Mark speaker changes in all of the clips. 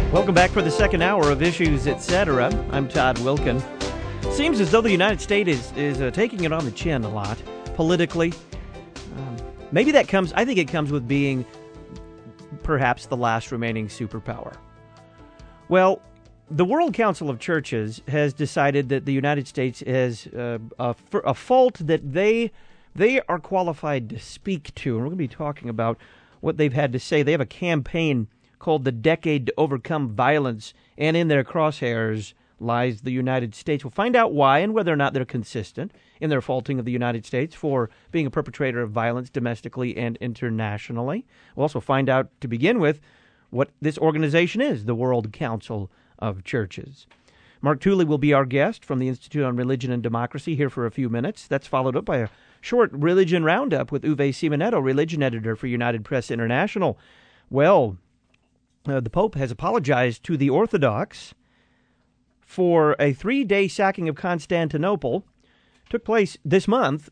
Speaker 1: Welcome back for the second hour of Issues, Etc. I'm Todd Wilkin. Seems as though the United States is taking it on the chin a lot, politically. Maybe that comes, I think it comes with being perhaps the last remaining superpower. Well, the World Council of Churches has decided that the United States has a fault that they are qualified to speak to. And we're going to be talking about what they've had to say. They have a campaign called the Decade to Overcome Violence, and in their crosshairs lies the United States. We'll find out why and whether or not they're consistent in their faulting of the United States for being a perpetrator of violence domestically and internationally. We'll also find out, to begin with, what this organization is, the World Council of Churches. Mark Tooley will be our guest from the Institute on Religion and Democracy here for a few minutes. That's followed up by a short religion roundup with Uwe Simonetto, religion editor for United Press International. Well, the Pope has apologized to the Orthodox for a 3-day sacking of Constantinople. Took place this month,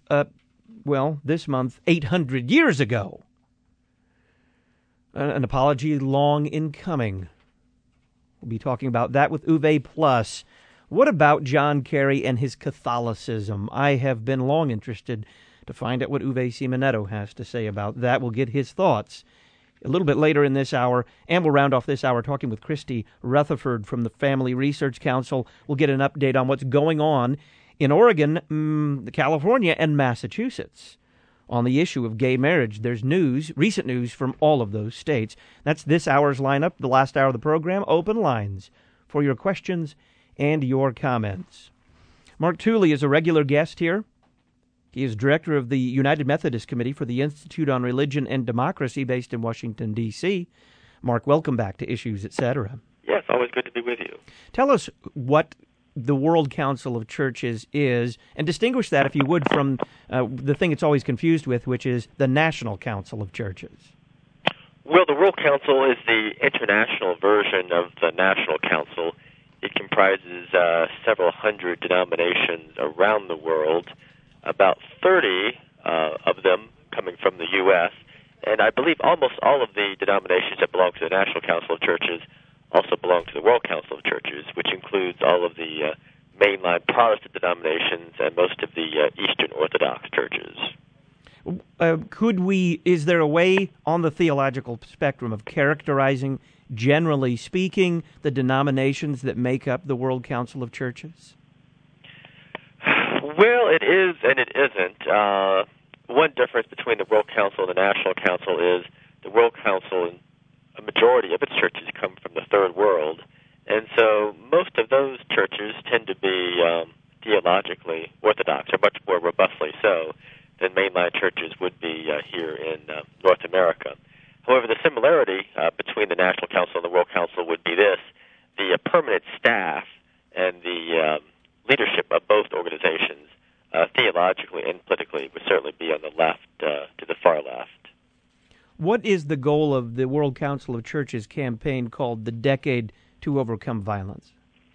Speaker 1: 800 years ago. An apology long in coming. We'll be talking about that with Uwe. Plus, what about John Kerry and his Catholicism? I have been long interested to find out what Uwe Simonetto has to say about that. We'll get his thoughts a little bit later in this hour, and we'll round off this hour talking with Christy Rutherford from the Family Research Council. We'll get an update on what's going on in Oregon, California, and Massachusetts on the issue of gay marriage. There's news, recent news from all of those states. That's this hour's lineup, the last hour of the program. Open lines for your questions and your comments. Mark Tooley is a regular guest here. He is director of the United Methodist Committee for the Institute on Religion and Democracy based in Washington, D.C. Mark, welcome back to Issues, Etc.
Speaker 2: Yes, always good to be with you.
Speaker 1: Tell us what the World Council of Churches is, and distinguish that, if you would, from the thing it's always confused with, which is the National Council of Churches.
Speaker 2: Well, the World Council is the international version of the National Council. It comprises several hundred denominations around the world, about 30 of them coming from the U.S., and I believe almost all of the denominations that belong to the National Council of Churches also belong to the World Council of Churches, which includes all of the mainline Protestant denominations and most of the Eastern Orthodox churches.
Speaker 1: Is there a way on the theological spectrum of characterizing, generally speaking, the denominations that make up the World Council of Churches?
Speaker 2: Well, it is and it isn't. One difference between the World Council and the National Council is the World Council, a majority of its churches come from the Third World, and so most of those churches tend to be theologically orthodox, or much more robustly so than mainline churches would be here in North America. However, the similarity between the National Council and the World Council would be this: the permanent staff and the leadership of both organizations, theologically and politically, would certainly be on the left, to the far left.
Speaker 1: What is the goal of the World Council of Churches campaign called the Decade to Overcome Violence?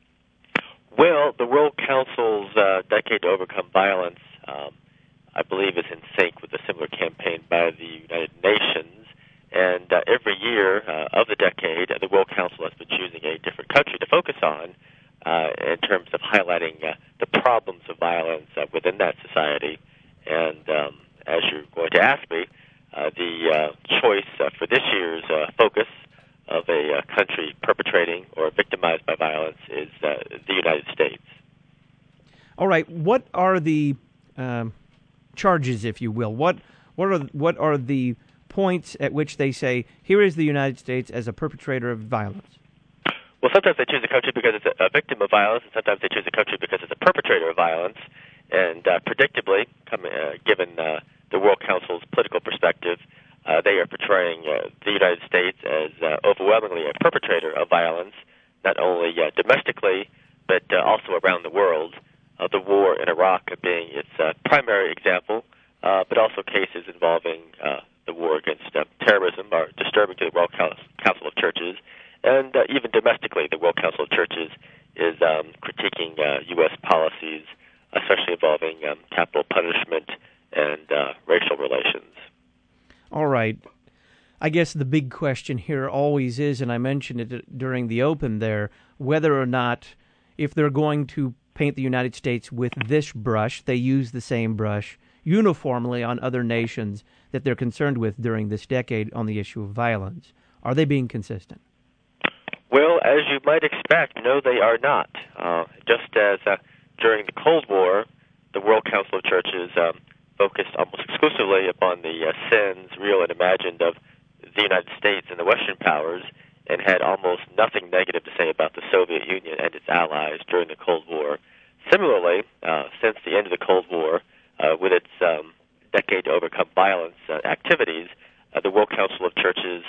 Speaker 2: Well, the World Council's Decade to Overcome Violence, I believe, is in sync with a similar campaign by the United Nations. And every year of the decade, the World Council has been choosing a different country to focus on in terms of highlighting the problems of violence within that society. And as you're going to ask me, the choice for this year's focus of a country perpetrating or victimized by violence is the United States.
Speaker 1: All right. What are the charges, if you will? What are the points at which they say, here is the United States as a perpetrator of violence?
Speaker 2: Well, sometimes they choose a country because it's a victim of violence, and sometimes they choose a country because it's a perpetrator of violence. And predictably, given the World Council's political perspective, they are portraying the United States as overwhelmingly a perpetrator of violence, not only domestically, but also around the world. The war in Iraq being its primary example, but also cases involving the war against terrorism are disturbing to the World Council of Churches. And even domestically, the World Council of Churches is critiquing U.S. policies, especially involving capital punishment and racial relations.
Speaker 1: All right. I guess the big question here always is, and I mentioned it during the open there, whether or not, if they're going to paint the United States with this brush, they use the same brush uniformly on other nations that they're concerned with during this decade on the issue of violence. Are they being consistent?
Speaker 2: Well, as you might expect, no, they are not. Just as during the Cold War, the World Council of Churches focused almost exclusively upon the sins, real and imagined, of the United States and the Western powers, and had almost nothing negative to say about the Soviet Union and its allies during the Cold War. Similarly, since the end of the Cold War, with its decade to overcome violence activities, the World Council of Churches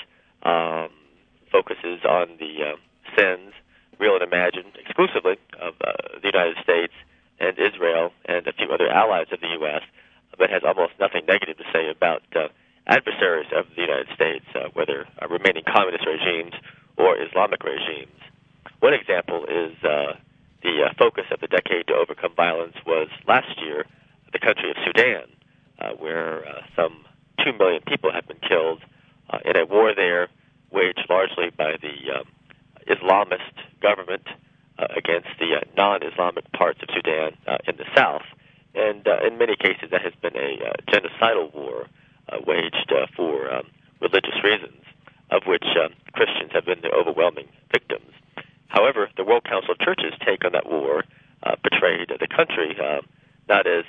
Speaker 2: focuses on the sins, real and imagined, exclusively of the United States and Israel and a few other allies of the U.S., but has almost nothing negative to say about adversaries of the United States, whether remaining communist regimes or Islamic regimes. One example is the focus of the decade to overcome violence was last year the country of Sudan, where some 2 million people have been killed in a war there waged largely by the Islamist government against the non-Islamic parts of Sudan in the south. And in many cases, that has been a genocidal war waged for religious reasons, of which Christians have been the overwhelming victims. However, the World Council of Churches' take on that war portrayed the country not as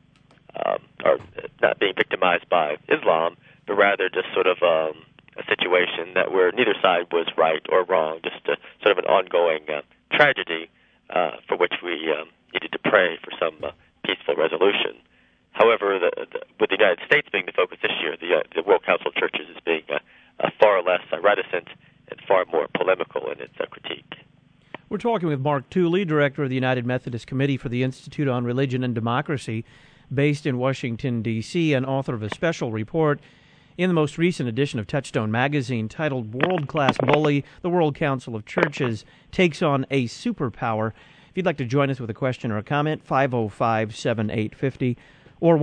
Speaker 2: or not being victimized by Islam, but rather just sort of a situation that where neither side was right or wrong, just sort of an ongoing tragedy for which we needed to pray for some peaceful resolution. However, with the United States being the focus this year, the World Council of Churches is being far less reticent and far more polemical in its critique.
Speaker 1: We're talking with Mark Tooley, Director of the United Methodist Committee for the Institute on Religion and Democracy, based in Washington, D.C., and author of a special report in the most recent edition of Touchstone magazine titled World-Class Bully, the World Council of Churches Takes on a Superpower. If you'd like to join us with a question or a comment, 505-7850 or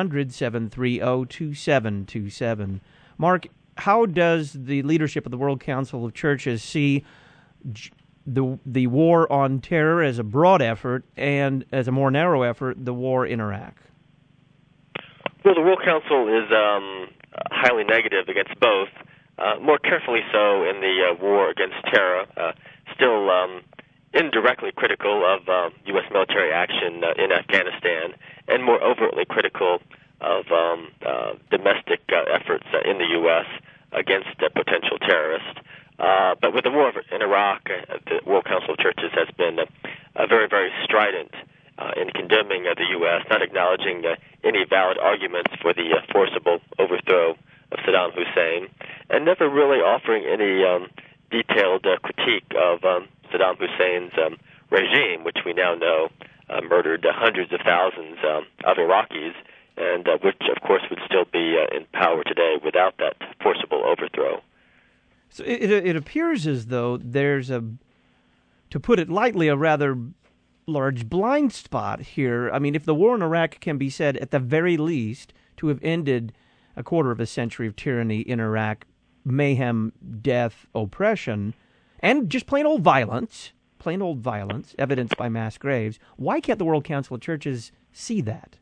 Speaker 1: 1-800-730-2727. Mark, how does the leadership of the World Council of Churches see the war on terror as a broad effort and as a more narrow effort, the war in Iraq?
Speaker 2: Well, the World Council is highly negative against both, more carefully so in the war against terror, still indirectly critical of U.S. military action in Afghanistan, and more overtly critical of domestic efforts in the U.S. against potential terrorists. But with the war in Iraq, the World Council of Churches has been very, very strident in condemning the U.S., not acknowledging any valid arguments for the forcible overthrow of Saddam Hussein, and never really offering any detailed critique of Saddam Hussein's regime, which we now know murdered hundreds of thousands of Iraqis, and which, of course, would still be in power today without that forcible overthrow.
Speaker 1: So it appears as though there's to put it lightly, a rather large blind spot here. I mean, if the war in Iraq can be said, at the very least, to have ended a quarter of a century of tyranny in Iraq, mayhem, death, oppression, and just plain old violence, evidenced by mass graves, why can't the World Council of Churches see that?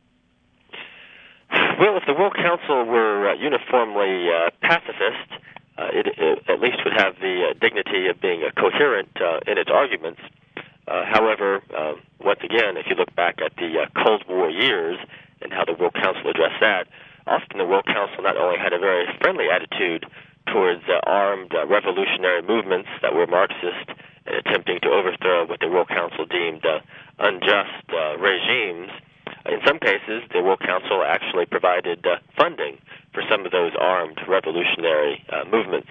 Speaker 2: Well, if the World Council were uniformly pacifist, it at least would have the dignity of being coherent in its arguments. However, once again, if you look back at the Cold War years and how the World Council addressed that, often the World Council not only had a very friendly attitude towards armed revolutionary movements that were Marxist and attempting to overthrow what the World Council deemed unjust regimes. In some cases, the World Council actually provided funding for some of those armed revolutionary movements.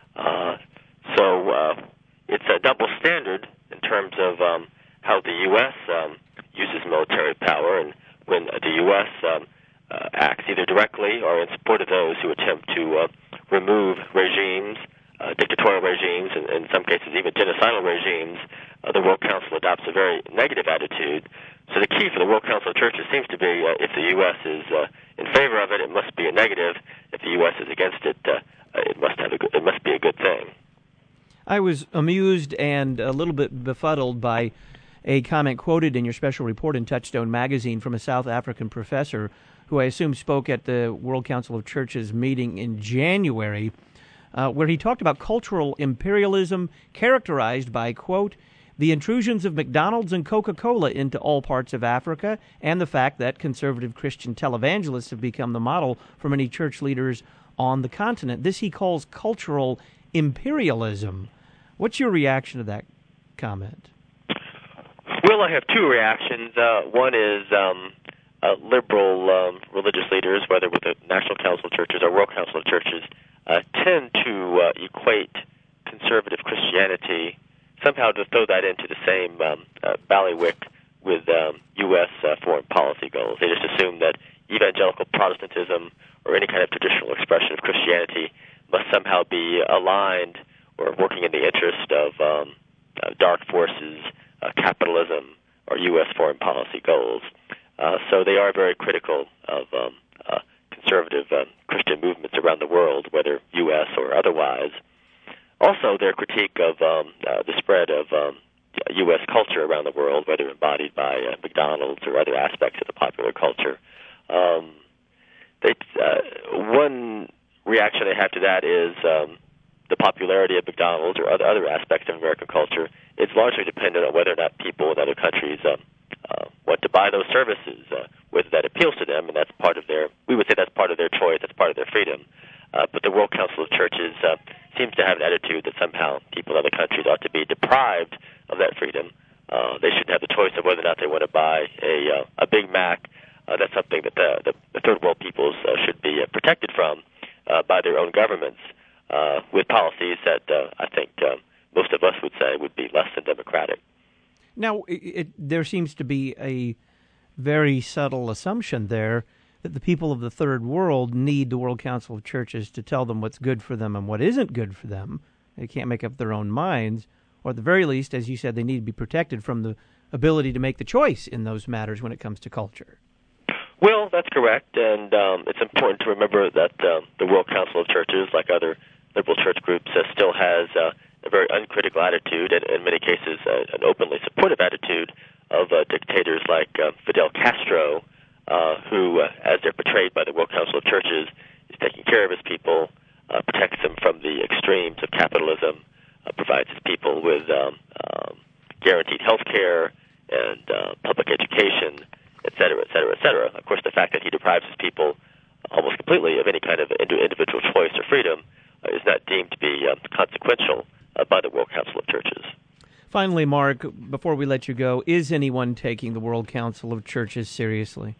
Speaker 2: So it's a double standard in terms of how the U.S. uses military power, and when the U.S. acts either directly or in support of those who attempt to remove regimes, dictatorial regimes, and in some cases even genocidal regimes, the World Council adopts a very negative attitude. So the key for the World Council of Churches seems to be if the U.S. is in favor of it, it must be a negative. If the U.S. is against it, it must be a good thing.
Speaker 1: I was amused and a little bit befuddled by a comment quoted in your special report in Touchstone magazine from a South African professor who I assume spoke at the World Council of Churches meeting in January, where he talked about cultural imperialism characterized by, quote, the intrusions of McDonald's and Coca-Cola into all parts of Africa, and the fact that conservative Christian televangelists have become the model for many church leaders on the continent. This he calls cultural imperialism. What's your reaction to that comment?
Speaker 2: Well, I have two reactions. One is liberal religious leaders, whether with the National Council of Churches or World Council of Churches, tend to equate conservative Christianity, somehow to throw that into the same ballywick with U.S. Foreign policy goals. They just assume that evangelical Protestantism or any kind of traditional expression of Christianity must somehow be aligned or working in the interest of dark forces, capitalism, or U.S. foreign policy goals. So they are very critical of conservative Christian movements around the world, whether U.S. or otherwise. Also, their critique of the spread of U.S. culture around the world, whether embodied by McDonald's or other aspects of the popular culture. One reaction I have to that is the popularity of McDonald's or other aspects of American culture is largely dependent on whether or not people in other countries want to buy those services, whether that appeals to them, and that's part of their, we would say that's part of their choice, that's part of their freedom. But the World Council of Churches seems to have an attitude that somehow people in other countries ought to be deprived of that freedom. They should have the choice of whether or not they want to buy a Big Mac. That's something that the third world peoples should be protected from by their own governments, with policies that I think most of us would say would be less than democratic.
Speaker 1: Now, there seems to be a very subtle assumption there that the people of the third world need the World Council of Churches to tell them what's good for them and what isn't good for them. They can't make up their own minds, or at the very least, as you said, they need to be protected from the ability to make the choice in those matters when it comes to culture.
Speaker 2: Well, that's correct, and it's important to remember that the World Council of Churches, like other liberal church groups, still has a very uncritical attitude, and in many cases an openly supportive attitude of dictators like Fidel Castro, who, as they're portrayed by the World Council of Churches, is taking care of his people, protects them from the extremes of capitalism, provides his people with guaranteed health care and public education, et cetera, et cetera, et cetera. Of course, the fact that he deprives his people almost completely of any kind of individual choice or freedom is not deemed to be consequential by the World Council of Churches.
Speaker 1: Finally, Mark, before we let you go, is anyone taking the World Council of Churches seriously?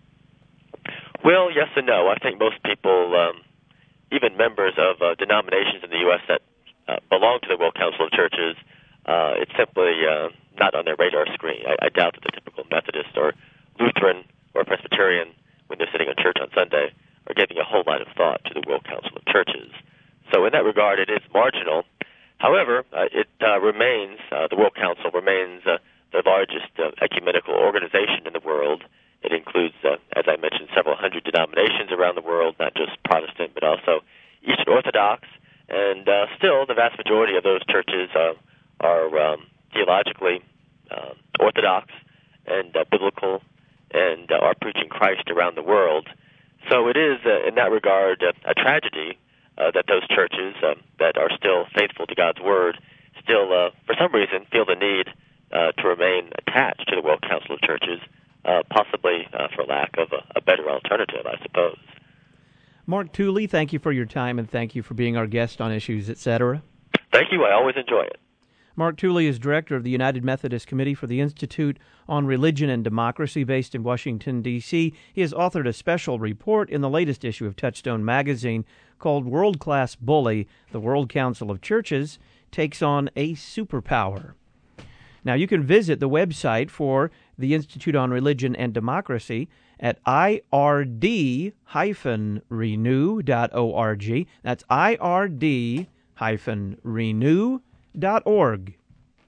Speaker 2: Well, yes and no. I think most people, even members of denominations in the U.S. that belong to the World Council of Churches, it's simply not on their radar screen. I doubt that the typical Methodist or Lutheran or Presbyterian, when they're sitting in church on Sunday, are giving a whole lot of thought to the World Council of Churches. So in that regard, it is marginal. However, it remains, the World Council remains the largest ecumenical organization in the world. It includes, as I mentioned, several hundred denominations around the world, not just Protestant, but also Eastern Orthodox. And still, the vast majority of those churches are theologically orthodox and biblical and are preaching Christ around the world. So it is, in that regard, a tragedy that those churches that are still faithful to God's Word still, for some reason, feel the need to remain attached to the World Council of Churches, possibly for lack of a better alternative, I suppose.
Speaker 1: Mark Tooley, thank you for your time, and thank you for being our guest on Issues, Etc.
Speaker 2: Thank you. I always enjoy it.
Speaker 1: Mark Tooley is director of the United Methodist Committee for the Institute on Religion and Democracy based in Washington, D.C. He has authored a special report in the latest issue of Touchstone magazine called World Class Bully, the World Council of Churches Takes on a Superpower. Now, you can visit the website for the Institute on Religion and Democracy at ird-renew.org. That's ird-renew.org.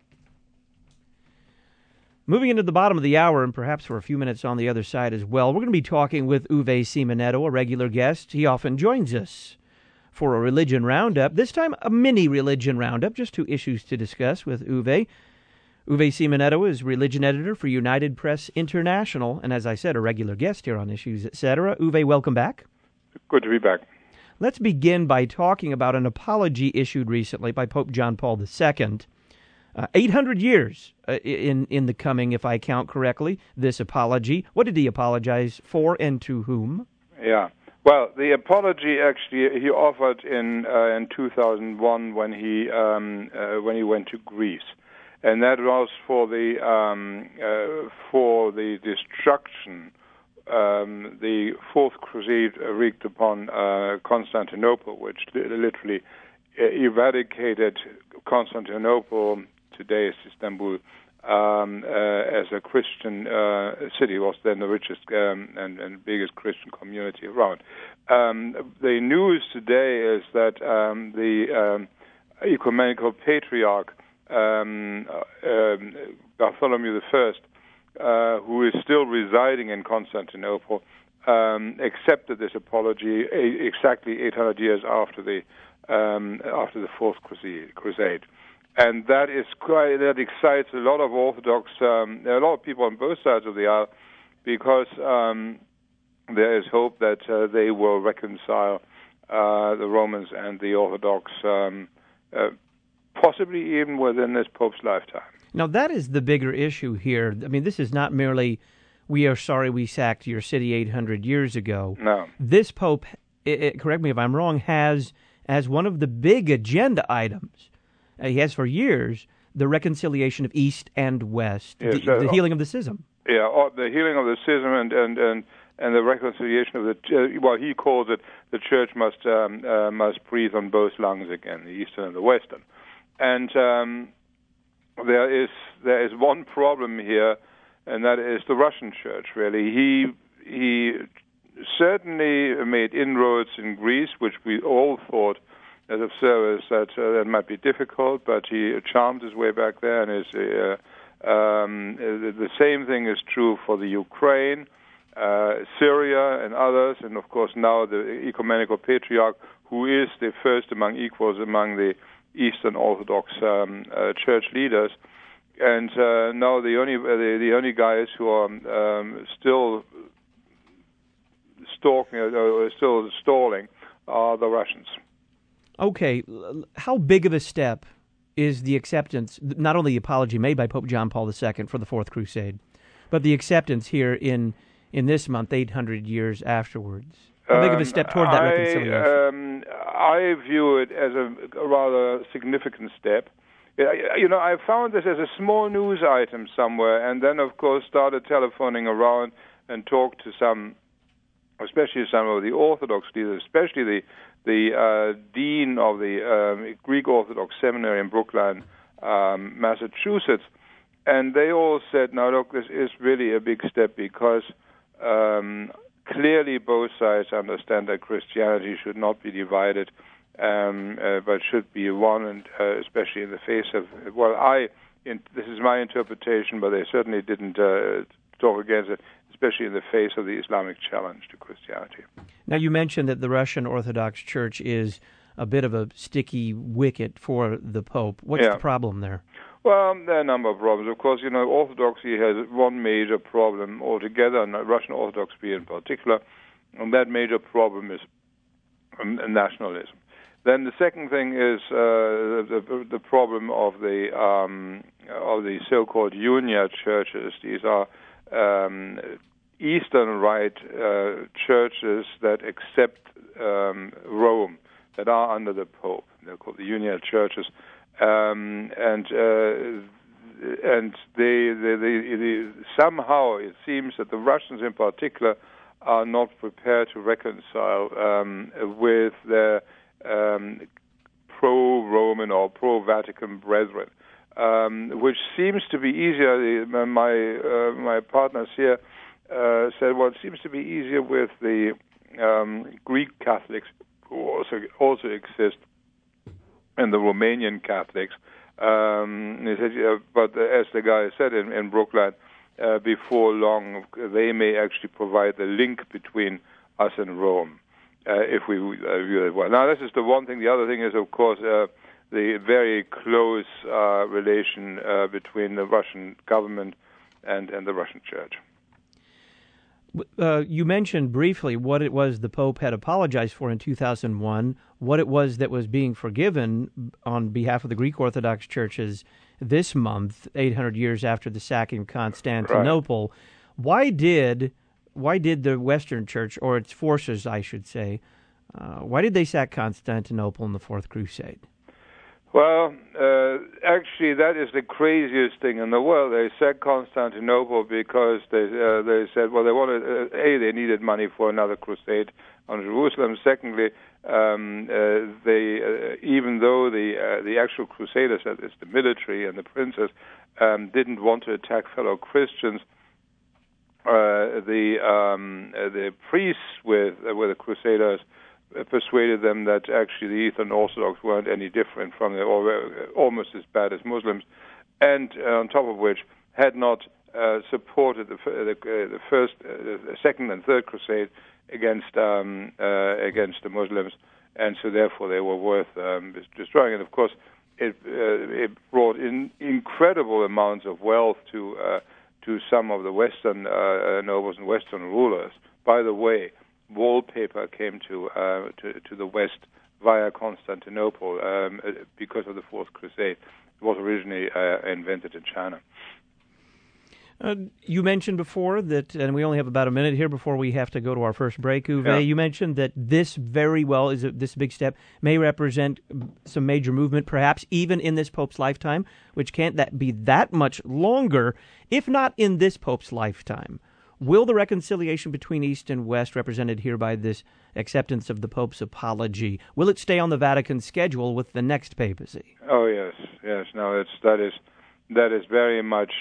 Speaker 1: Moving into the bottom of the hour, and perhaps for a few minutes on the other side as well, we're going to be talking with Uwe Simonetto, a regular guest. He often joins us for a religion roundup. This time, a mini religion roundup, just 2 issues to discuss with Uwe. Uwe Simonetto is religion editor for United Press International, and as I said, a regular guest here on Issues, Etc. Uwe, welcome back.
Speaker 3: Good to be back.
Speaker 1: Let's begin by talking about an apology issued recently by Pope John Paul II. 800 years in the coming, if I count correctly, this apology. What did he apologize for and to whom?
Speaker 3: Yeah. Well, the apology actually he offered in 2001 when he went to Greece. And that was for the destruction the Fourth Crusade wreaked upon Constantinople, which literally eradicated Constantinople, today is Istanbul, as a Christian city. It was then the richest and biggest Christian community around. The news today is that the ecumenical patriarch Bartholomew I, who is still residing in Constantinople, accepted this apology exactly 800 years after the Fourth Crusade, and that excites a lot of Orthodox, a lot of people on both sides of the aisle, because there is hope that they will reconcile the Romans and the Orthodox. Possibly even within this Pope's lifetime.
Speaker 1: Now, that is the bigger issue here. I mean, this is not merely, we are sorry we sacked your city 800 years ago.
Speaker 3: No.
Speaker 1: This Pope, correct me if I'm wrong, has as one of the big agenda items, he has for years, the reconciliation of East and West,
Speaker 3: yes,
Speaker 1: the healing of the schism.
Speaker 3: Yeah, the healing of the schism and the reconciliation of the, he calls it, the Church must breathe on both lungs again, the Eastern and the Western. And there is one problem here, and that is the Russian Church. Really, he certainly made inroads in Greece, which we all thought as observers that might be difficult, but he charmed his way back there. And the same thing is true for the Ukraine, Syria, and others, and of course now the ecumenical patriarch, who is the first among equals among the Eastern Orthodox church leaders, and now the only guys who are still stalling are the Russians.
Speaker 1: Okay, how big of a step is the acceptance, not only the apology made by Pope John Paul II for the Fourth Crusade, but the acceptance here in this month, 800 years afterwards? How big of a step toward that reconciliation?
Speaker 3: I view it as a rather significant step. I found this as a small news item somewhere, and then, of course, started telephoning around and talked to especially some of the Orthodox leaders, especially the dean of the Greek Orthodox Seminary in Brookline, Massachusetts, and they all said, "Now, look, this is really a big step because." Clearly, both sides understand that Christianity should not be divided, but should be one, and especially in the face of. This is my interpretation, but they certainly didn't talk against it, especially in the face of the Islamic challenge to Christianity.
Speaker 1: Now, you mentioned that the Russian Orthodox Church is a bit of a sticky wicket for the Pope. What's the problem there?
Speaker 3: Well, there are a number of problems. Of course, Orthodoxy has one major problem altogether, and Russian Orthodoxy in particular, and that major problem is nationalism. Then the second thing is the problem of the so-called Unia churches. These are Eastern Rite churches that accept Rome, that are under the Pope. They're called the Unia churches. And they somehow it seems that the Russians in particular are not prepared to reconcile with their pro-Roman or pro-Vatican brethren, which seems to be easier. My partners here said, well, it seems to be easier with the Greek Catholics who also exist, and the Romanian Catholics. He said, but as the guy said in Brookline, before long they may actually provide the link between us and Rome. if we view it well. Now, this is the one thing. The other thing is, of course, the very close relation between the Russian government and the Russian Church.
Speaker 1: You mentioned briefly what it was the Pope had apologized for in 2001, what it was that was being forgiven on behalf of the Greek Orthodox churches this month, 800 years after the sacking of Constantinople. Right. Why did the Western Church, or its forces, I should say, why did they sack Constantinople in the Fourth Crusade?
Speaker 3: Well, actually, that is the craziest thing in the world. They sacked Constantinople because they said, well, they wanted they needed money for another crusade on Jerusalem. Secondly, they even though the actual crusaders, that is the military and the princes, didn't want to attack fellow Christians, the priests with the crusaders persuaded them that actually the Eastern Orthodox weren't any different from them, or were almost as bad as Muslims, and on top of which had not supported the first, the second, and third crusade against the Muslims, and so therefore they were worth destroying. And of course, it brought in incredible amounts of wealth to some of the Western nobles and Western rulers. By the way, wallpaper came to the West via Constantinople because of the Fourth Crusade. It was originally invented in China.
Speaker 1: You mentioned before that, and we only have about a minute here before we have to go to our first break, Uwe. Yeah. You mentioned that this very well this big step may represent some major movement, perhaps even in this Pope's lifetime, which can't that be that much longer, if not in this Pope's lifetime. Will the reconciliation between East and West, represented here by this acceptance of the Pope's apology, will it stay on the Vatican schedule with the next papacy?
Speaker 3: Oh yes. No, that is very much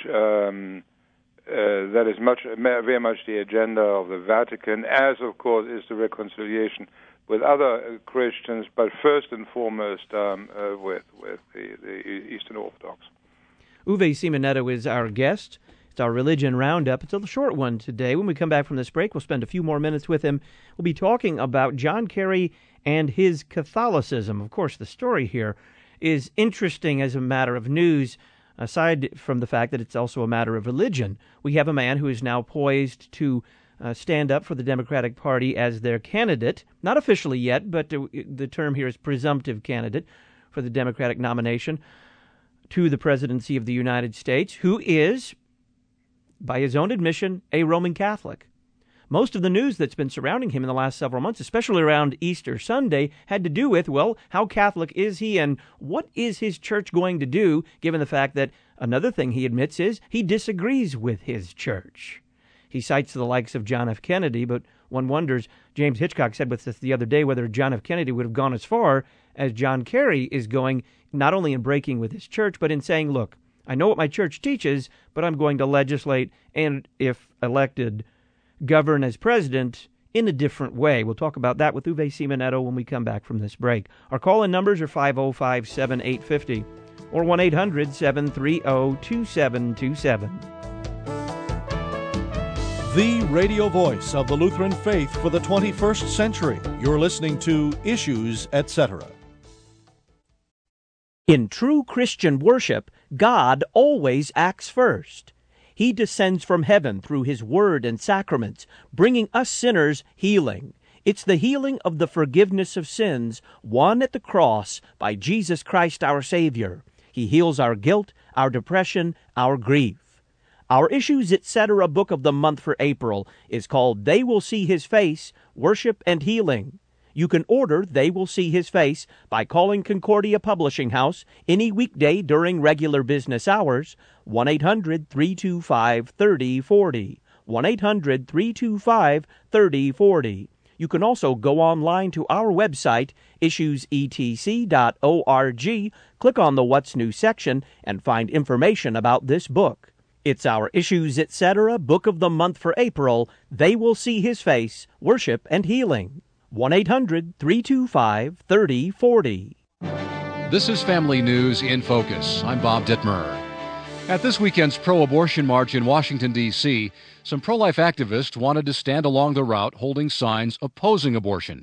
Speaker 3: very much the agenda of the Vatican, as of course is the reconciliation with other Christians, but first and foremost with the Eastern Orthodox.
Speaker 1: Uwe Simonetto is our guest. It's our Religion Roundup. It's a short one today. When we come back from this break, we'll spend a few more minutes with him. We'll be talking about John Kerry and his Catholicism. Of course, the story here is interesting as a matter of news, aside from the fact that it's also a matter of religion. We have a man who is now poised to stand up for the Democratic Party as their candidate, not officially yet, but the term here is presumptive candidate for the Democratic nomination to the presidency of the United States, who is, by his own admission, a Roman Catholic. Most of the news that's been surrounding him in the last several months, especially around Easter Sunday, had to do with, well, how Catholic is he and what is his church going to do, given the fact that another thing he admits is he disagrees with his church. He cites the likes of John F. Kennedy, but one wonders, James Hitchcock said with us the other day, whether John F. Kennedy would have gone as far as John Kerry is going, not only in breaking with his church, but in saying, look, I know what my church teaches, but I'm going to legislate and, if elected, govern as president in a different way. We'll talk about that with Uwe Simonetto when we come back from this break. Our call-in numbers are 505-7850 or 1-800-730-2727.
Speaker 4: The radio voice of the Lutheran faith for the 21st century. You're listening to Issues, Etc.
Speaker 1: In true Christian worship, God always acts first. He descends from heaven through His Word and sacraments, bringing us sinners healing. It's the healing of the forgiveness of sins won at the cross by Jesus Christ our Savior. He heals our guilt, our depression, our grief. Our Issues, Etc. book of the month for April is called They Will See His Face, Worship and Healing. You can order They Will See His Face by calling Concordia Publishing House any weekday during regular business hours, 1-800-325-3040, 1-800-325-3040. You can also go online to our website, issuesetc.org, click on the What's New section, and find information about this book. It's our Issues, Etc. book of the month for April, They Will See His Face, Worship and Healing. 1-800-325-3040.
Speaker 5: This is Family News in Focus. I'm Bob Dittmer. At this weekend's pro-abortion march in Washington, D.C., some pro-life activists wanted to stand along the route holding signs opposing abortion.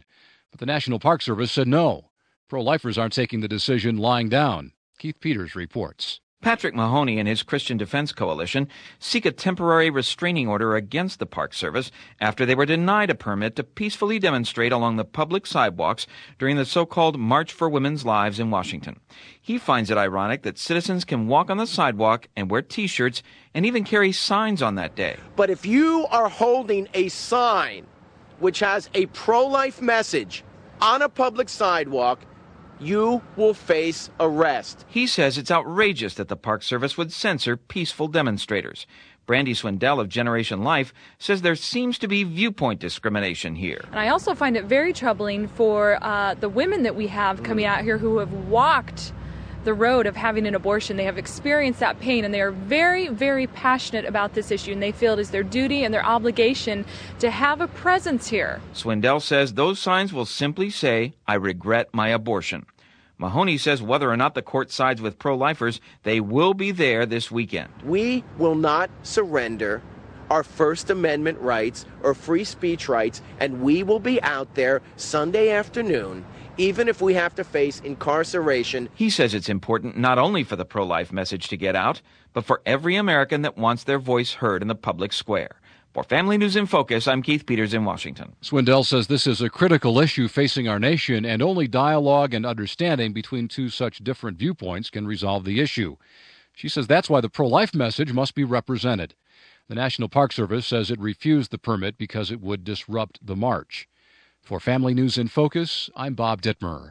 Speaker 5: But the National Park Service said no. Pro-lifers aren't taking the decision lying down. Keith Peters reports.
Speaker 6: Patrick Mahoney and his Christian Defense Coalition seek a temporary restraining order against the Park Service after they were denied a permit to peacefully demonstrate along the public sidewalks during the so-called March for Women's Lives in Washington. He finds it ironic that citizens can walk on the sidewalk and wear T-shirts and even carry signs on that day.
Speaker 7: But if you are holding a sign which has a pro-life message on a public sidewalk, you will face arrest.
Speaker 6: He says it's outrageous that the Park Service would censor peaceful demonstrators. Brandy Swindell of Generation Life says there seems to be viewpoint discrimination here.
Speaker 8: And I also find it very troubling for the women that we have coming out here who have walked the road of having an abortion. They have experienced that pain, and they are very, very passionate about this issue, and they feel it is their duty and their obligation to have a presence here.
Speaker 6: Swindell says those signs will simply say, "I regret my abortion." Mahoney says whether or not the court sides with pro-lifers, they will be there this weekend.
Speaker 7: We will not surrender our First Amendment rights or free speech rights, and we will be out there Sunday afternoon, even if we have to face incarceration.
Speaker 6: He says it's important not only for the pro-life message to get out, but for every American that wants their voice heard in the public square. For Family News in Focus, I'm Keith Peters in Washington.
Speaker 5: Swindell says this is a critical issue facing our nation, and only dialogue and understanding between two such different viewpoints can resolve the issue. She says that's why the pro-life message must be represented. The National Park Service says it refused the permit because it would disrupt the march. For Family News in Focus, I'm Bob Dittmer.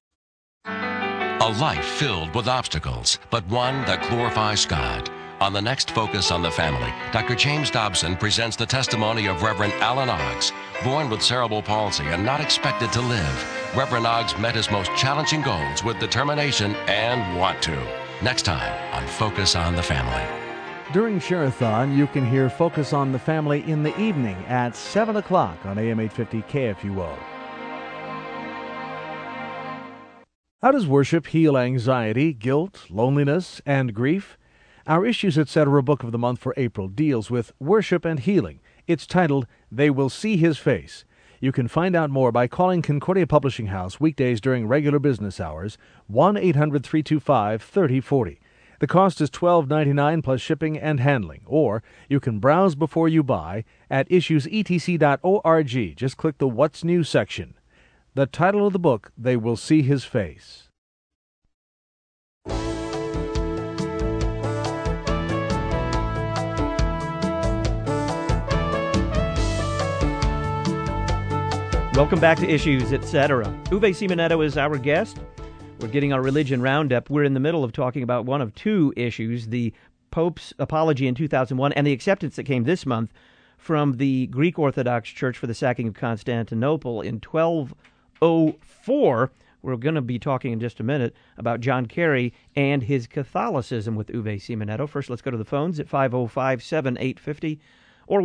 Speaker 9: A life filled with obstacles, but one that glorifies God. On the next Focus on the Family, Dr. James Dobson presents the testimony of Reverend Alan Oggs. Born with cerebral palsy and not expected to live, Reverend Oggs met his most challenging goals with determination and want to. Next time on Focus on the Family.
Speaker 10: During Share-a-thon, you can hear Focus on the Family in the evening at 7 o'clock on AM 850 KFUO. How does worship heal anxiety, guilt, loneliness, and grief? Our Issues Etc. Book of the Month for April deals with worship and healing. It's titled, They Will See His Face. You can find out more by calling Concordia Publishing House weekdays during regular business hours, 1-800-325-3040. The cost is $12.99 plus shipping and handling, or you can browse before you buy at issuesetc.org. Just click the What's New section. The title of the book, They Will See His Face.
Speaker 1: Welcome back to Issues, Etc. Uwe Simonetto is our guest. We're getting our religion roundup. We're in the middle of talking about one of two issues, the Pope's apology in 2001 and the acceptance that came this month from the Greek Orthodox Church for the sacking of Constantinople in 1204. We're going to be talking in just a minute about John Kerry and his Catholicism with Uwe Simonetto. First, let's go to the phones at 505-7850 or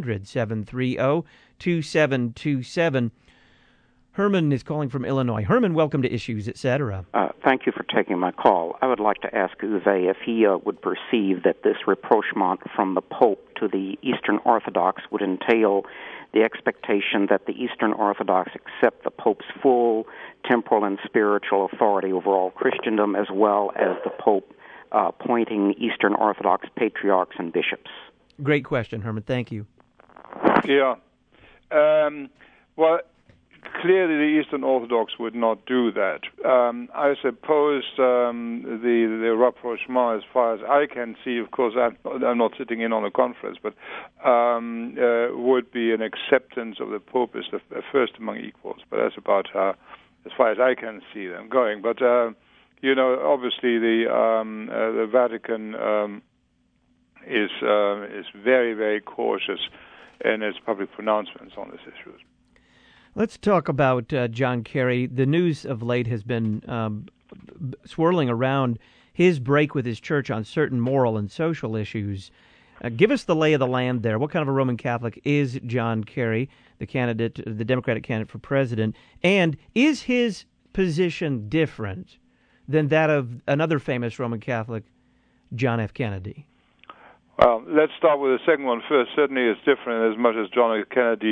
Speaker 1: 1-800-730-2727. Herman is calling from Illinois. Herman, welcome to Issues, Etc.
Speaker 11: Thank you for taking my call. I would like to ask Uwe if he would perceive that this rapprochement from the Pope to the Eastern Orthodox would entail the expectation that the Eastern Orthodox accept the Pope's full temporal and spiritual authority over all Christendom, as well as the Pope appointing Eastern Orthodox patriarchs and bishops.
Speaker 1: Great question, Herman. Thank you.
Speaker 3: Yeah. Well, clearly the Eastern Orthodox would not do that. I suppose the rapprochement, as far as I can see, of course I'm not sitting in on the conference, but would be an acceptance of the Pope as the first among equals. But that's about as far as I can see them going. But obviously the Vatican is very, very cautious in its public pronouncements on this issue.
Speaker 1: Let's talk about John Kerry. The news of late has been swirling around his break with his church on certain moral and social issues. Give us the lay of the land there. What kind of a Roman Catholic is John Kerry, the Democratic candidate for president? And is his position different than that of another famous Roman Catholic, John F. Kennedy?
Speaker 3: Well, let's start with the second one first. Certainly it's different as much as John F. Kennedy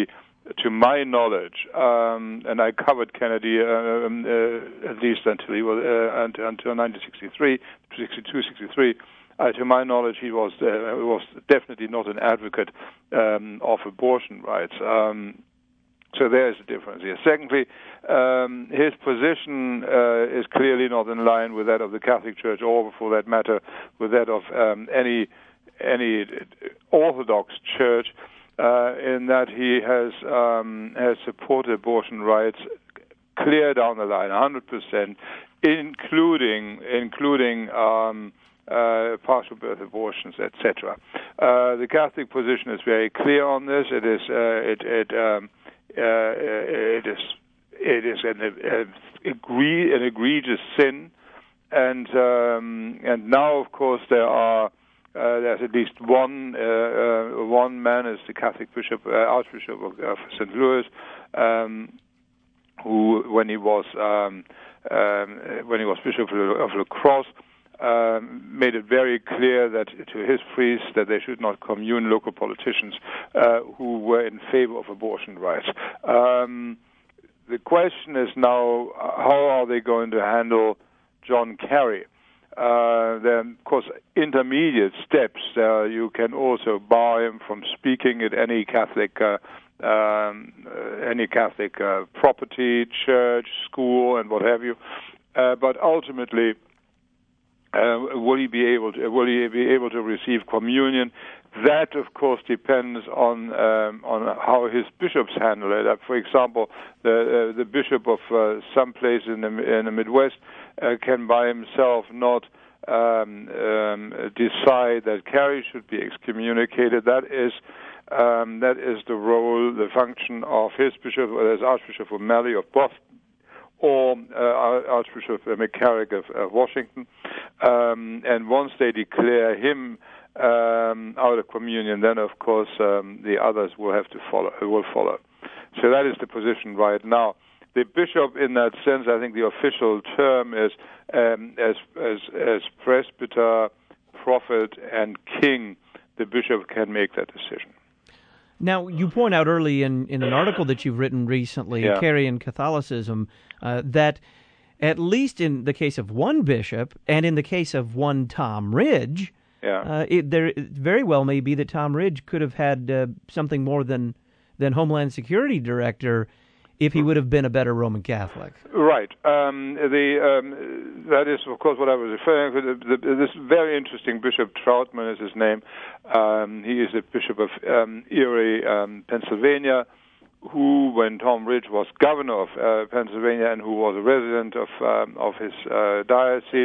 Speaker 3: to my knowledge, and I covered Kennedy at least until he was until 1963, 62, 63. To my knowledge, he was definitely not an advocate of abortion rights. So there is a difference here. Secondly, his position is clearly not in line with that of the Catholic Church, or, for that matter, with that of any Orthodox Church, in that he has supported abortion rights clear down the line, 100%, including partial birth abortions, etc. The Catholic position is very clear on this. It is an egregious sin, and now, of course, there's at least one man, is the Catholic bishop, Archbishop of St. Louis, who, when he was Bishop of La Crosse, made it very clear that to his priests that they should not commune local politicians who were in favor of abortion rights. The question is now, how are they going to handle John Kerry? There are, of course, intermediate steps. You can also bar him from speaking at any Catholic property, church, school, and what have you. But ultimately, will he be able to receive communion? That, of course, depends on how his bishops handle it. For example, the bishop of some place in the Midwest can by himself not decide that Kerry should be excommunicated. That is the role, the function of his bishop, whether it's Archbishop O'Malley of Boston or Archbishop McCarrick of Washington. And once they declare him out of communion, then of course the others will have to follow. So that is the position right now. The bishop, in that sense, I think the official term is as presbyter, prophet, and king. The bishop can make that decision.
Speaker 1: Now, you point out early in an article that you've written recently, Kerry and Catholicism, that at least in the case of one bishop and in the case of one Tom Ridge, there very well may be that Tom Ridge could have had something more than Homeland Security Director if he would have been a better Roman Catholic. Right.
Speaker 3: That is, of course, what I was referring to. This very interesting Bishop Troutman is his name. He is a bishop of Erie, Pennsylvania, who, when Tom Ridge was governor of Pennsylvania and who was a resident of his diocese,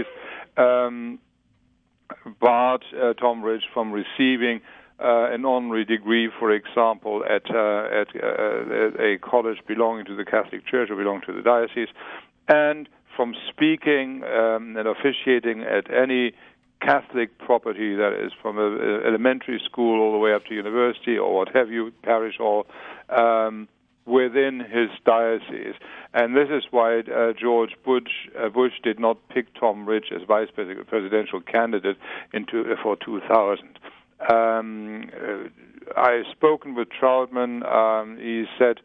Speaker 3: barred Tom Ridge from receiving an honorary degree, for example, at a college belonging to the Catholic Church or belonging to the diocese, and from speaking and officiating at any Catholic property, that is from elementary school all the way up to university or what have you, parish hall, within his diocese. And this is why George Bush did not pick Tom Ridge as vice presidential candidate for 2000. I've spoken with Troutman. He said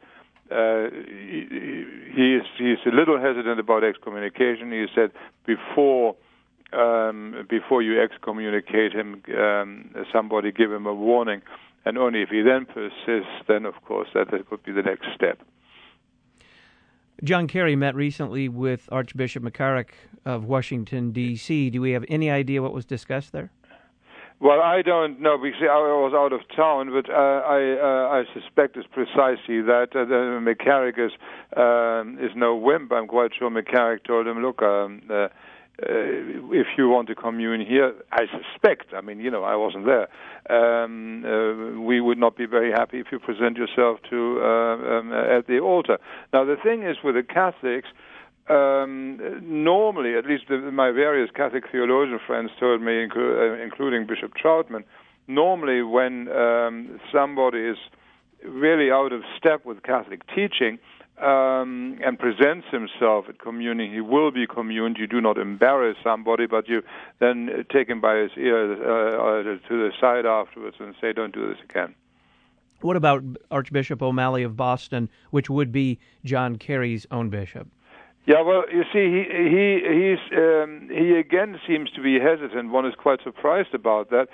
Speaker 3: he's a little hesitant about excommunication. He said before you excommunicate him, somebody give him a warning, and only if he then persists, then of course that could be the next step.
Speaker 1: John Kerry met recently with Archbishop McCarrick of Washington, D.C. Do we have any idea what was discussed there?
Speaker 3: Well, I don't know, because I was out of town, but I suspect it's precisely that. McCarrick is no wimp. I'm quite sure McCarrick told him, look, if you want to commune here, I suspect, I wasn't there, we would not be very happy if you present yourself at the altar. Now, the thing is with the Catholics, normally, at least my various Catholic theologian friends told me, including Bishop Troutman, normally when somebody is really out of step with Catholic teaching and presents himself at communion, he will be communed. You do not embarrass somebody, but you then take him by his ear to the side afterwards and say, don't do this again.
Speaker 1: What about Archbishop O'Malley of Boston, which would be John Kerry's own bishop?
Speaker 3: Yeah, well, you see, he again seems to be hesitant. One is quite surprised about that.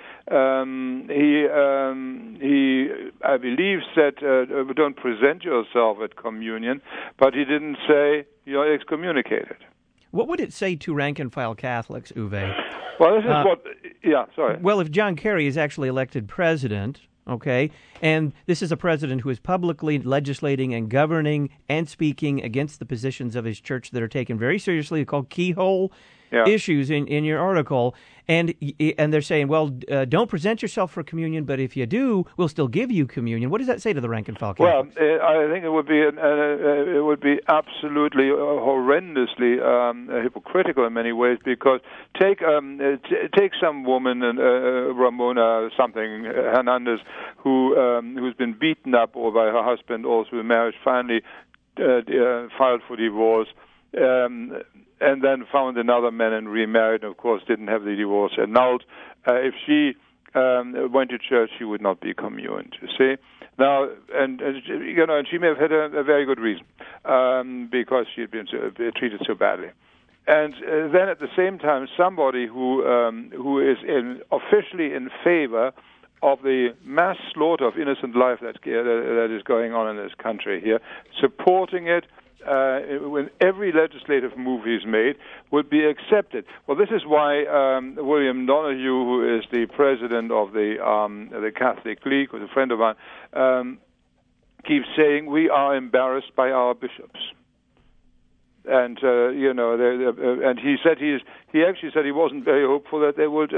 Speaker 3: He, I believe, said, "Don't present yourself at communion," but he didn't say you're excommunicated.
Speaker 1: What would it say to rank-and-file Catholics, Uwe?
Speaker 3: Well, this is what. Yeah, sorry.
Speaker 1: Well, if John Kerry is actually elected president. Okay, and this is a president who is publicly legislating and governing and speaking against the positions of his church that are taken very seriously, called keyhole issues in your article, and they're saying, well, don't present yourself for communion, but if you do, we'll still give you communion. What does that say to the rank and file Catholics?
Speaker 3: Well, I think it would be absolutely horrendously hypocritical in many ways, because take some woman, Ramona something Hernandez, who's been beaten up or by her husband or through marriage, finally filed for divorce. And then found another man and remarried, and of course didn't have the divorce annulled. If she went to church, she would not be communed. You see, now, and she may have had a very good reason, because she had been treated so badly. And then at the same time, somebody who is officially in favor of the mass slaughter of innocent life that is going on in this country here, supporting it. When every legislative move he's made would be accepted. Well, this is why William Donohue, who is the president of the Catholic League, who's a friend of mine, keeps saying we are embarrassed by our bishops. And and he said he actually said he wasn't very hopeful that they would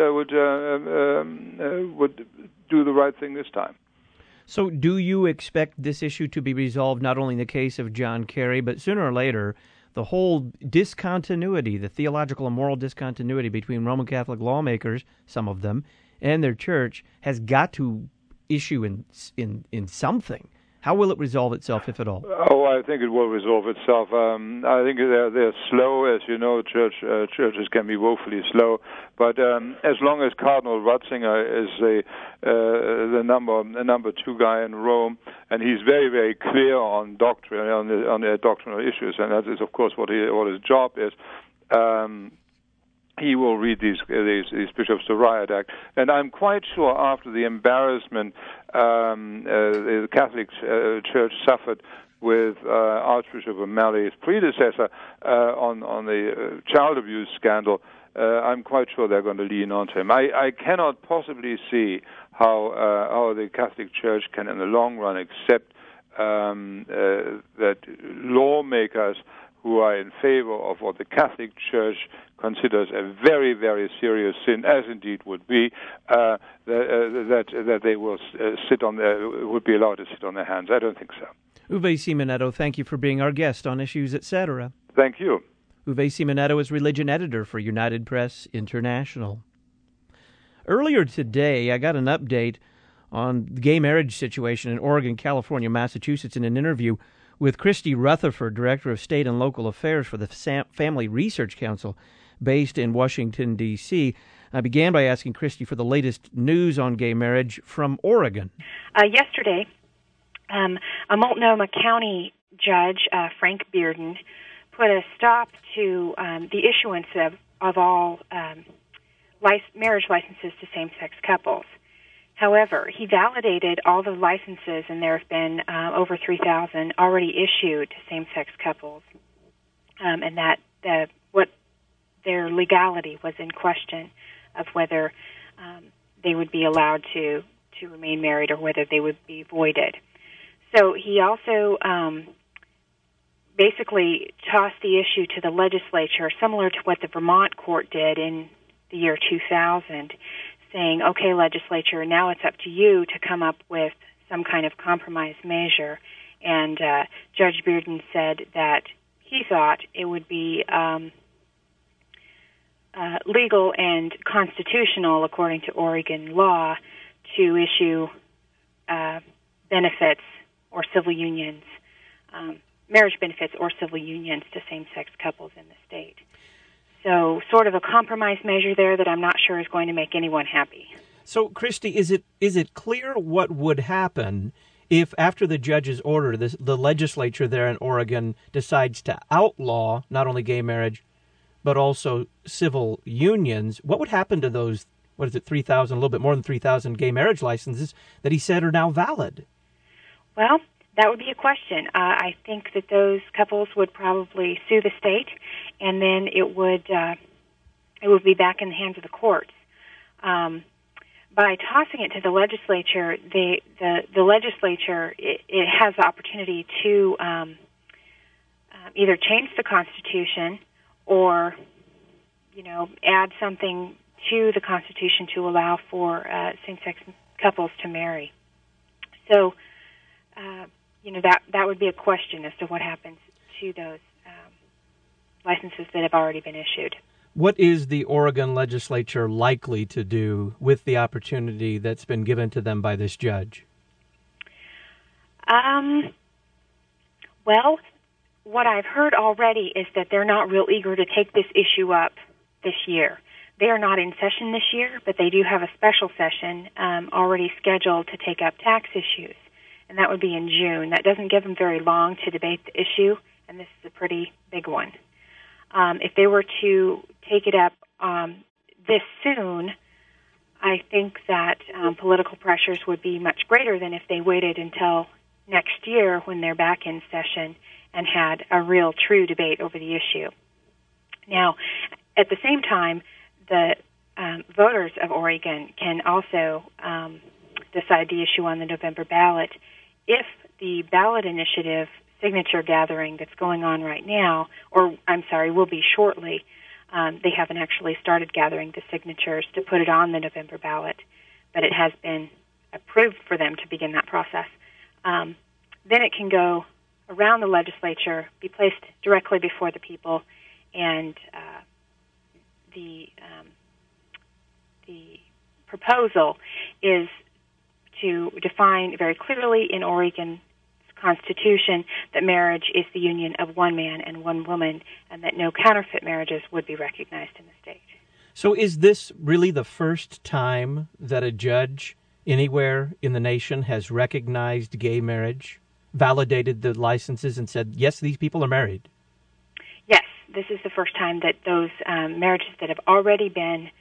Speaker 3: do the right thing this time.
Speaker 1: So do you expect this issue to be resolved not only in the case of John Kerry, but sooner or later, the whole discontinuity, the theological and moral discontinuity between Roman Catholic lawmakers, some of them, and their church has got to issue in something? How will it resolve itself, if at all?
Speaker 3: Oh, I think it will resolve itself. I think they're slow, as you know. Churches can be woefully slow, but as long as Cardinal Ratzinger is the number two guy in Rome, and he's very, very clear on doctrine, on the doctrinal issues, and that is, of course, what his job is. He will read these bishops to riot act, and I'm quite sure after the embarrassment the Catholic Church suffered with Archbishop O'Malley's predecessor on the child abuse scandal, I'm quite sure they're going to lean on to him. I cannot possibly see how the Catholic Church can, in the long run, accept that lawmakers who are in favor of what the Catholic Church considers a very, very serious sin, as indeed would be, that they will would be allowed to sit on their hands. I don't think so.
Speaker 1: Uwe Simonetto, thank you for being our guest on Issues, Etc.
Speaker 3: Thank you.
Speaker 1: Uwe Simonetto is religion editor for United Press International. Earlier today, I got an update on the gay marriage situation in Oregon, California, Massachusetts in an interview with Christy Rutherford, Director of State and Local Affairs for the Family Research Council, based in Washington, D.C. I began by asking Christy for the latest news on gay marriage from Oregon.
Speaker 12: Yesterday, a Multnomah County judge, Frank Bearden, put a stop to the issuance of all marriage licenses to same-sex couples. However, he validated all the licenses, and there have been over 3,000 already issued to same-sex couples, and that what their legality was in question of whether they would be allowed to remain married or whether they would be voided. So he also basically tossed the issue to the legislature, similar to what the Vermont court did in the year 2000, saying, okay, legislature, now it's up to you to come up with some kind of compromise measure. And Judge Bearden said that he thought it would be legal and constitutional, according to Oregon law, to issue benefits or civil unions, marriage benefits or civil unions to same-sex couples in the state. So sort of a compromise measure there that I'm not sure is going to make anyone happy.
Speaker 1: So, Christy, is it clear what would happen if after the judge's order, the legislature there in Oregon decides to outlaw not only gay marriage, but also civil unions, what would happen to those, 3,000, a little bit more than 3,000 gay marriage licenses that he said are now valid?
Speaker 12: Well, that would be a question. I think that those couples would probably sue the state, and then it would be back in the hands of the courts. By tossing it to the legislature, the legislature it has the opportunity to either change the Constitution or, add something to the Constitution to allow for same-sex couples to marry. So, that would be a question as to what happens to those licenses that have already been issued.
Speaker 1: What is the Oregon legislature likely to do with the opportunity that's been given to them by this judge?
Speaker 12: Well, what I've heard already is that they're not real eager to take this issue up this year. They are not in session this year, but they do have a special session already scheduled to take up tax issues, and that would be in June. That doesn't give them very long to debate the issue, and this is a pretty big one. If they were to take it up this soon, I think that political pressures would be much greater than if they waited until next year when they're back in session and had a real, true debate over the issue. Now, at the same time, the voters of Oregon can also decide the issue on the November ballot if the ballot initiative signature gathering that's going on right now, will be shortly. They haven't actually started gathering the signatures to put it on the November ballot, but it has been approved for them to begin that process. Then it can go around the legislature, be placed directly before the people, and the proposal is to define very clearly in Oregon Constitution that marriage is the union of one man and one woman, and that no counterfeit marriages would be recognized in the state.
Speaker 1: So is this really the first time that a judge anywhere in the nation has recognized gay marriage, validated the licenses, and said, yes, these people are married?
Speaker 12: Yes, this is the first time that those marriages that have already been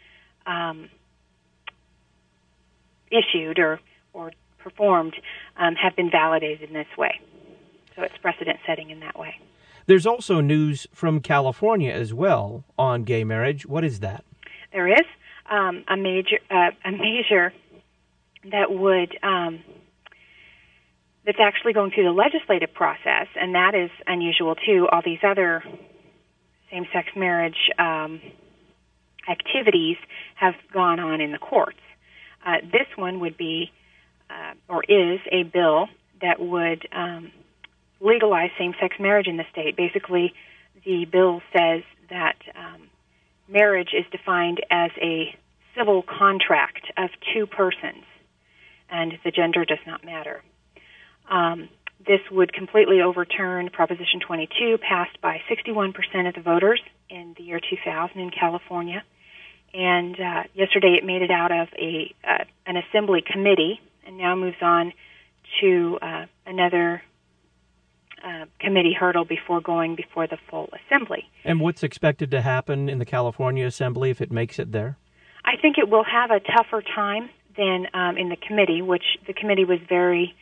Speaker 12: issued or performed have been validated in this way. So it's precedent-setting in that way.
Speaker 1: There's also news from California as well on gay marriage. What is that?
Speaker 12: There is a measure that would that's actually going through the legislative process, and that is unusual too. All these other same-sex marriage activities have gone on in the courts. This one would be or is a bill that would legalize same-sex marriage in the state. Basically, the bill says that marriage is defined as a civil contract of two persons, and the gender does not matter. This would completely overturn Proposition 22, passed by 61% of the voters in the year 2000 in California. And yesterday it made it out of an assembly committee and now moves on to another committee hurdle before going before the full assembly.
Speaker 1: And what's expected to happen in the California Assembly if it makes it there?
Speaker 12: I think it will have a tougher time than in the committee, which the committee was very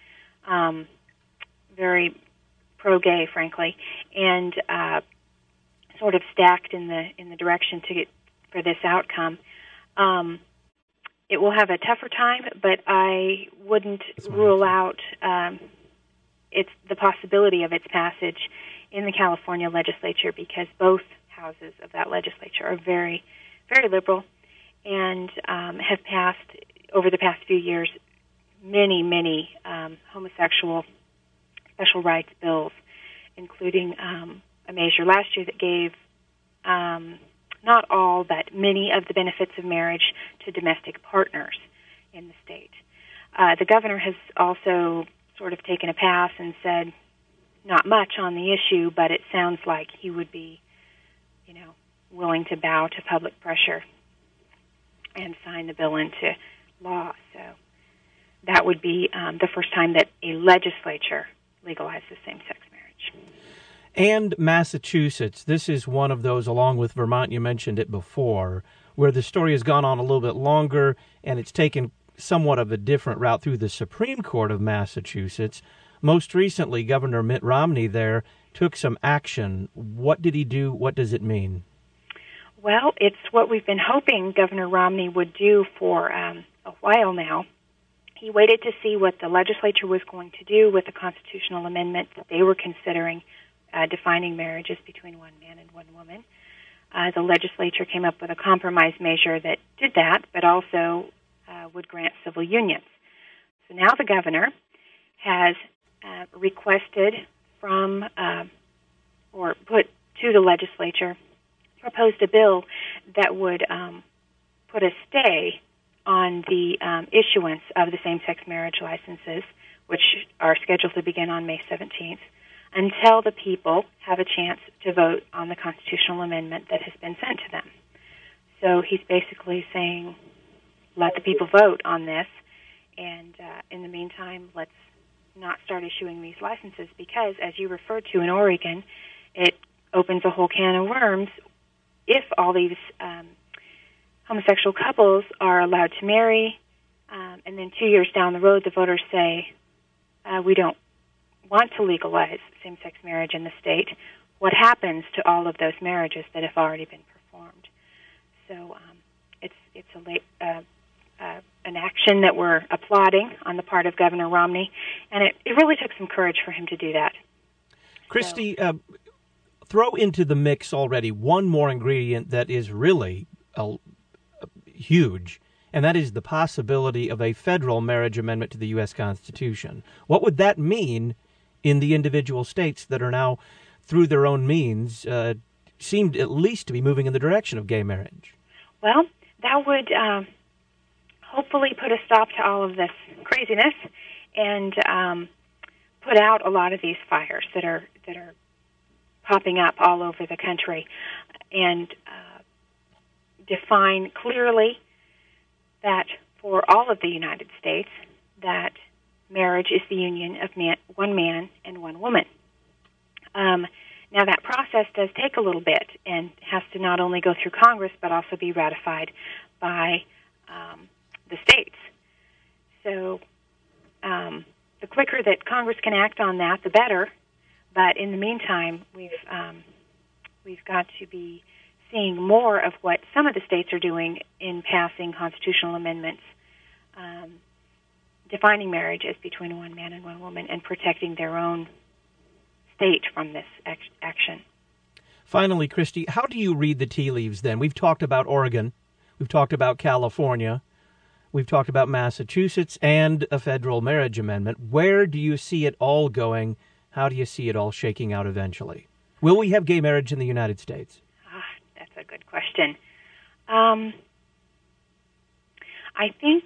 Speaker 12: pro-gay, frankly, and sort of stacked in the direction to get for this outcome. It will have a tougher time, but I wouldn't rule out it's the possibility of its passage in the California legislature, because both houses of that legislature are very, very liberal and have passed, over the past few years, many homosexual special rights bills, including a measure last year that gave not all, but many of the benefits of marriage to domestic partners in the state. The governor has also sort of taken a pass and said not much on the issue, but it sounds like he would be, willing to bow to public pressure and sign the bill into law. So that would be the first time that a legislature legalizes same-sex marriage.
Speaker 1: And Massachusetts, this is one of those, along with Vermont, you mentioned it before, where the story has gone on a little bit longer, and it's taken somewhat of a different route through the Supreme Court of Massachusetts. Most recently, Governor Mitt Romney there took some action. What did he do? What does it mean?
Speaker 12: Well, it's what we've been hoping Governor Romney would do for a while now. He waited to see what the legislature was going to do with the constitutional amendment that they were considering defining marriages between one man and one woman. The legislature came up with a compromise measure that did that, but also would grant civil unions. So now the governor has requested from, or put to the legislature, proposed a bill that would put a stay on the issuance of the same-sex marriage licenses, which are scheduled to begin on May 17th, until the people have a chance to vote on the constitutional amendment that has been sent to them. So he's basically saying, let the people vote on this, and in the meantime, let's not start issuing these licenses, because, as you referred to in Oregon, it opens a whole can of worms. If all these homosexual couples are allowed to marry, and then 2 years down the road the voters say, we don't want to legalize same-sex marriage in the state, what happens to all of those marriages that have already been performed? So it's an action that we're applauding on the part of Governor Romney, and it really took some courage for him to do that.
Speaker 1: Christy, throw into the mix already one more ingredient that is really huge, and that is the possibility of a federal marriage amendment to the U.S. Constitution. What would that mean in the individual states that are now, through their own means, seemed at least to be moving in the direction of gay marriage?
Speaker 12: Well, that would hopefully put a stop to all of this craziness and put out a lot of these fires that are popping up all over the country, and define clearly that for all of the United States, that marriage is the union of one man and one woman. Now, that process does take a little bit and has to not only go through Congress, but also be ratified by the states. So the quicker that Congress can act on that, the better. But in the meantime, we've got to be seeing more of what some of the states are doing in passing constitutional amendments defining marriage as between one man and one woman and protecting their own state from this action.
Speaker 1: Finally, Christy, how do you read the tea leaves then? We've talked about Oregon, we've talked about California, we've talked about Massachusetts and a federal marriage amendment. Where do you see it all going? How do you see it all shaking out eventually? Will we have gay marriage in the United States?
Speaker 12: That's a good question. I think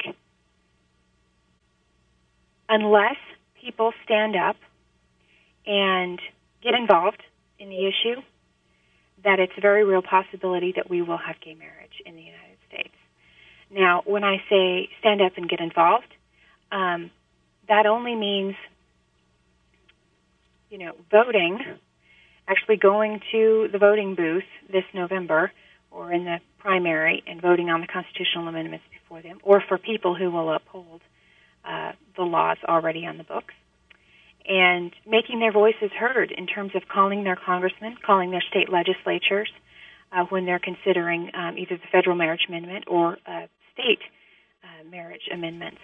Speaker 12: unless people stand up and get involved in the issue, that it's a very real possibility that we will have gay marriage in the United States. Now, when I say stand up and get involved, that only means, voting, actually going to the voting booth this November or in the primary and voting on the constitutional amendments before them, or for people who will uphold the laws already on the books, and making their voices heard in terms of calling their congressmen, calling their state legislatures when they're considering either the federal marriage amendment or state marriage amendments.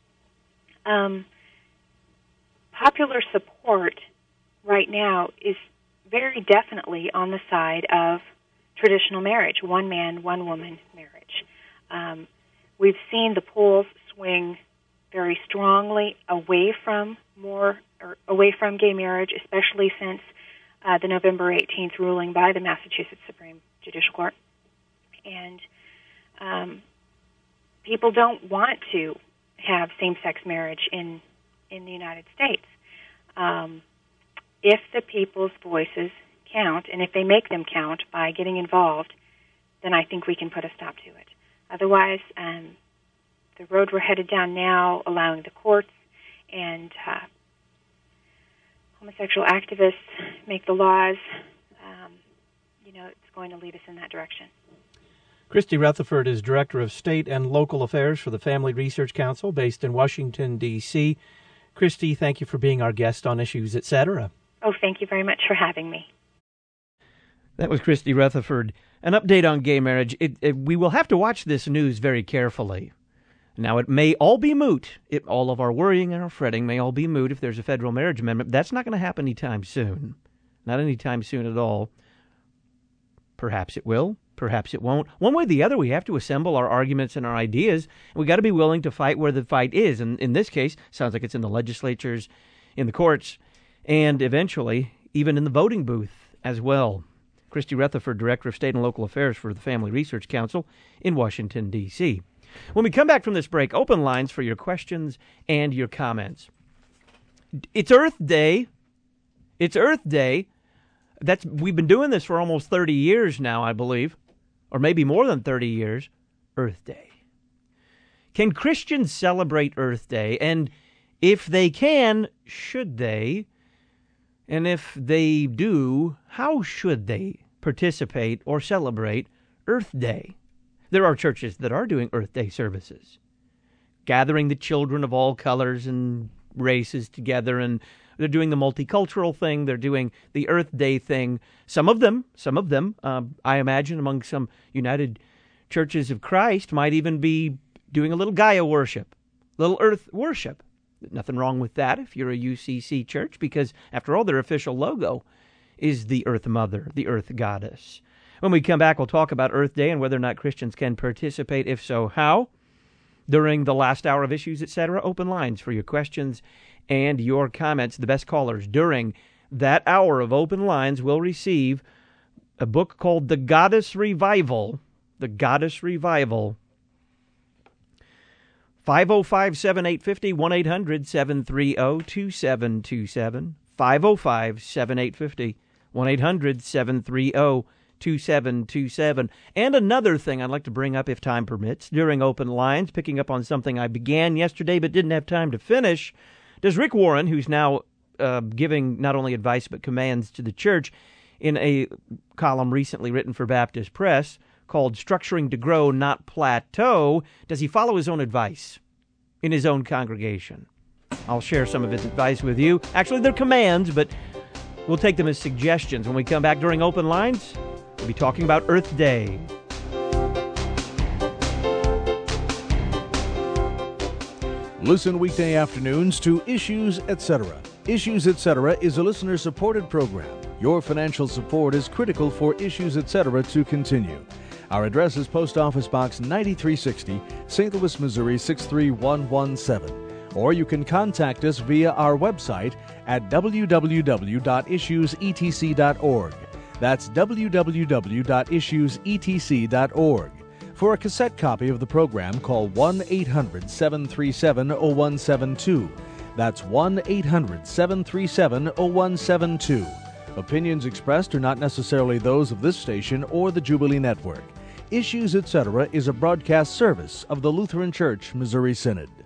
Speaker 12: Popular support right now is very definitely on the side of traditional marriage, one man, one woman marriage. We've seen the polls swing very strongly away from gay marriage, especially since the November 18th ruling by the Massachusetts Supreme Judicial Court. And people don't want to have same-sex marriage in the United States. If the people's voices count, and if they make them count by getting involved, then I think we can put a stop to it. Otherwise, the road we're headed down now, allowing the courts and homosexual activists make the laws, it's going to lead us in that direction.
Speaker 13: Christy Rutherford is Director of State and Local Affairs for the Family Research Council based in Washington, D.C. Christy, thank you for being our guest on Issues, Etc.
Speaker 12: Oh, thank you very much for having me.
Speaker 1: That was Christy Rutherford. An update on gay marriage. We will have to watch this news very carefully. Now, it may all be moot. All of our worrying and our fretting may all be moot if there's a federal marriage amendment. That's not going to happen anytime soon. Not anytime soon at all. Perhaps it will. Perhaps it won't. One way or the other, we have to assemble our arguments and our ideas. We got to be willing to fight where the fight is. And in this case, sounds like it's in the legislatures, in the courts, and eventually even in the voting booth as well. Christy Rutherford, Director of State and Local Affairs for the Family Research Council in Washington, D.C. When we come back from this break, open lines for your questions and your comments. It's Earth Day. It's Earth Day. We've been doing this for almost 30 years now, I believe, or maybe more than 30 years. Earth Day. Can Christians celebrate Earth Day? And if they can, should they? And if they do, how should they participate or celebrate Earth Day? There are churches that are doing Earth Day services, gathering the children of all colors and races together, and they're doing the multicultural thing. They're doing the Earth Day thing. Some of them, I imagine among some United Churches of Christ, might even be doing a little Gaia worship, little Earth worship. Nothing wrong with that if you're a UCC church, because after all, their official logo is the Earth Mother, the Earth Goddess. When we come back, we'll talk about Earth Day and whether or not Christians can participate. If so, how? During the last hour of Issues, Etc., open lines for your questions and your comments. The best callers during that hour of open lines will receive a book called The Goddess Revival. The Goddess Revival. 505-7850, 1-800-730-2727. 505-7850, 1-800-730-2727. And another thing I'd like to bring up, if time permits, during open lines, picking up on something I began yesterday but didn't have time to finish. Does Rick Warren, who's now giving not only advice but commands to the church in a column recently written for Baptist Press called Structuring to Grow, Not Plateau, does he follow his own advice in his own congregation? I'll share some of his advice with you. Actually, they're commands, but we'll take them as suggestions. When we come back during open lines, we'll be talking about Earth Day.
Speaker 10: Listen weekday afternoons to Issues, Etc. Issues, Etc. is a listener-supported program. Your financial support is critical for Issues, Etc. to continue. Our address is Post Office Box 9360, St. Louis, Missouri 63117. Or you can contact us via our website at www.issuesetc.org. That's www.issuesetc.org. For a cassette copy of the program, call 1-800-737-0172. That's 1-800-737-0172. Opinions expressed are not necessarily those of this station or the Jubilee Network. Issues, Etc. is a broadcast service of the Lutheran Church Missouri Synod.